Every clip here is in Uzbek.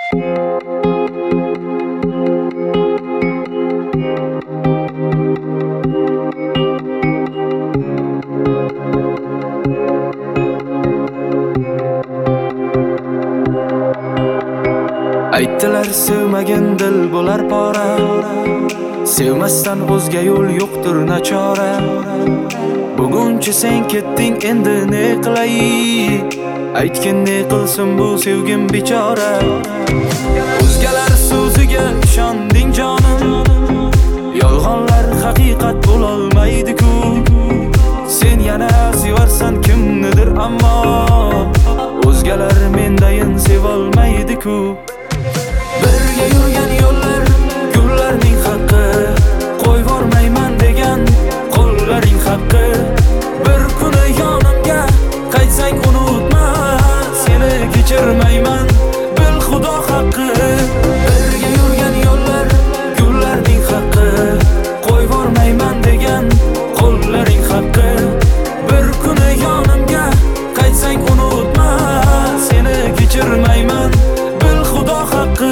Aytdilar sevmagan dil bo'lar pora, sevmasdan o'zga yo'l yo'qdir nachora. Bugunchi sen ketding, endi ne qilay? Aytgin ne qilsin bu sevgim bechora. O'zgalar so'ziga ishonding jonim, yolg'onlar haqiqat bo'lolmaydi-ku. Sen yana sevarsan kimnidir, ammo o'zgalar mendayin sevolmaydi-ku. Birga yurgan yo'llar, gullarning haqqi, qo'yvormayman degan qo'llaring haqqi. Bir kuni yonimga qaytsang unutma, seni kechirmayman, bil Xudo haqqi. Birga yurgan yo'llar, gullarning haqqi, qo'yvormayman degan qo'llaring haqqi. Bir kuni yonimga qaytsang unutma, seni kechirmayman, bil Xudo haqqi.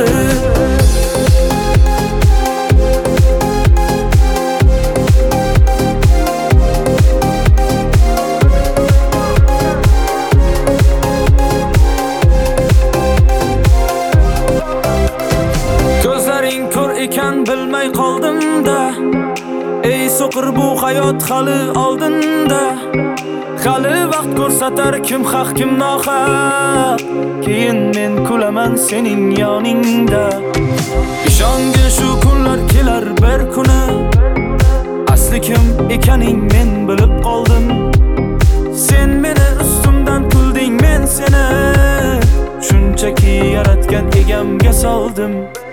Ko'zlaring ko'r ekan bilmay qoldim-da, ey so'qir bu hayot hali oldinda. Hali vaqt ko'rsatar kim haq kim nohaq, keyin men kulaman sening yoningda. Ishongin shu kunlar kelar bir kuni, asli kim ekaning men bilib qoldim. Sen meni ustimdan kulding, men seni shunchaki yaratgan egamga soldim.